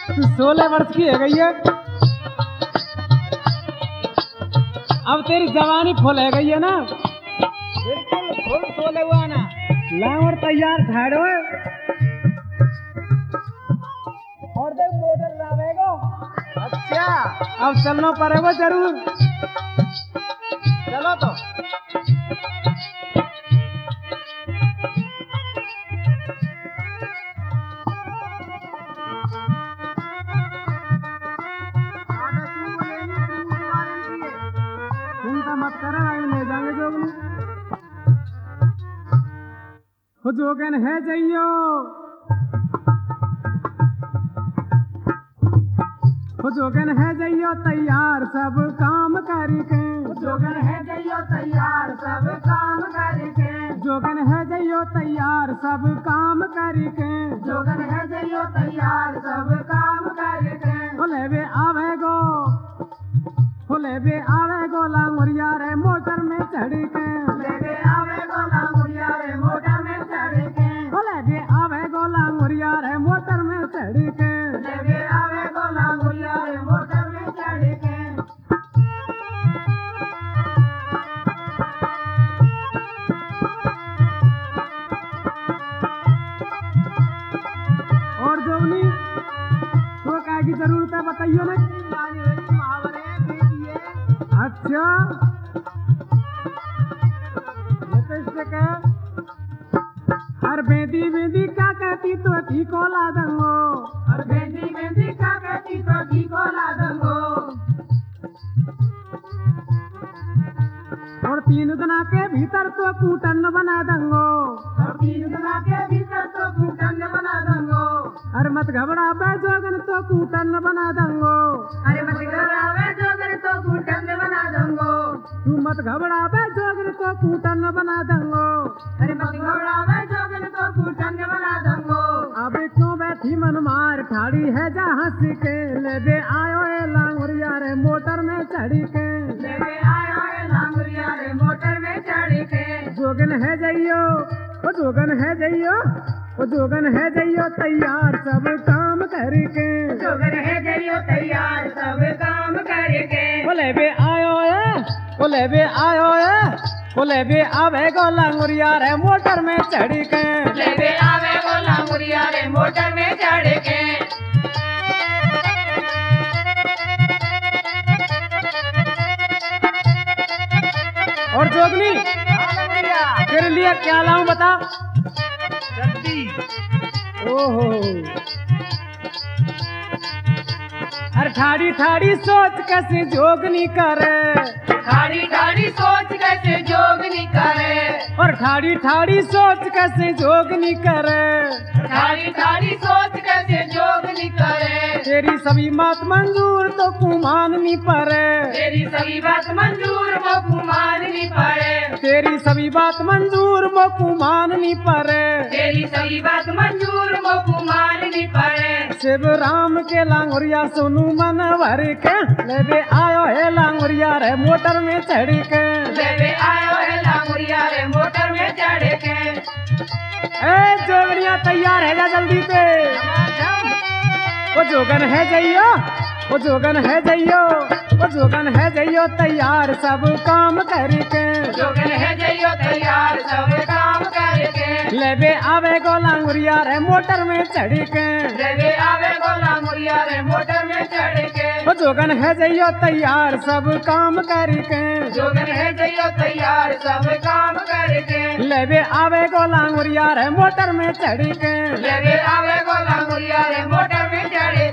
तू 16 वर्ष की है गई है, अब तेरी जवानी फुल है गई है ना। बिल्कुल फुल सोले हुआ ना। लाओ और तैयार ठाड़ो। और देख मोटर लावेगो। अच्छा अब चलना पड़ेगा जरूर। चलो तो। चिंता मत करो, आगे ले जाएंगे जोगनी। वो जोगन है जइयो, वो जोगन है जइयो तैयार सब काम करके। जोगन है जइयो तैयार सब काम करके। जोगन है जइयो तैयार सब काम करके। जोगन है जइयो तैयार सब काम करके। बोले वे आवेगो, बोले वे आवेगो लांगुरिया रे मोटर में चढ़ के। लेके आवेगो लांगुरिया रे मोटर में चढ़ के। बोले वे आवेगो लांगुरिया रे मोटर में चढ़ के। लेके आवेगो लांगुरिया रे मोटर में चढ़ के। और जोगनी तो क्या की जरूरत है बताइयो ना। मुहावरे दीजिए। अच्छा लिपस्टिक है। हर बेदी बेदी क्या कहती तो ठीक को ला दंगो। और बेंदी बेंदी का कहती तो ठीक हो ला दंगो। और 3 दिन के भीतर तो कूटन बना दंगो। और 3 दिन के भीतर तो कूटन बना दंगो। अरे मत घबरा बे जोगन तो कूटन बना दंगो। अरे मत घबरावे जोगन तो कूटन बना दंगो। तू मत घबरा बे जोगन तो कूटन बना दंगो। अरे मत घबरावे जोगन तो कूटन बना दंगो। अब क्यों बैठी मन मार ठाड़ी है जा हंस के। ले बे आयो ए लांगुरिया रे मोटर में चढ़ के। लेके आयो है लांगुरिया रे मोटर में चढ़ के। जोगन है जइयो, वो जोगन है जइयो, वो जोगन है जइयो तैयार सब काम करके। जोगन है जइयो तैयार सब काम करके। बोले बे आयो ए, बोले बे आयो ए, बोले बे आवे गो लांगुरिया रे मोटर में चढ़ के। लेके आवेगो लांगुरिया रे मोटर में चढ़ के। और जोगनी तेरे लिए क्या लाऊं बता। जल्दी। ओहो अरे ठाड़ी ठाड़ी सोच कैसे जोगनी करे। ठाड़ी ठाड़ी सोच कैसे जोगनी करे। और ठाड़ी ठाड़ी सोच कैसे जोगनी करे। ठाड़ी ठाड़ी सोच कैसे जोगनी करे। तेरी सभी बात मंजूर तो कुमान नहीं पड़े। तेरी सभी बात मंजूर वो कुमान नहीं पड़े। तेरी सभी बात मंजूर वो कुमान नहीं पड़े। तेरी सभी बात मंजूर वो कुमान नहीं पड़े। शिव राम के लांगुरिया सोनू मन भर के। ले बे आयो है लांगुरिया रे मोटर में चढ़ के। लेके आयो है लांगुरिया रे मोटर में चढ़ के। ए जोगनिया तैयार है जा जल्दी से। वो जोगन है जइयो, वो जोगन है जइयो, वो जोगन है जइयो तैयार सब काम करके। जोगन है जइयो तैयार सब काम करके। ले बे आवे गो लांगुरिया रे मोटर में चढ़ के। लेके आवेगो लांगुरिया रे मोटर में चढ़ के। वो जोगन है जइयो तैयार सब काम करके। जोगन है जइयो तैयार सब काम करके। ले बे आवे गो लांगुरिया रे मोटर में चढ़ के। लेके आवेगो लांगुरिया रे मोटर में चढ़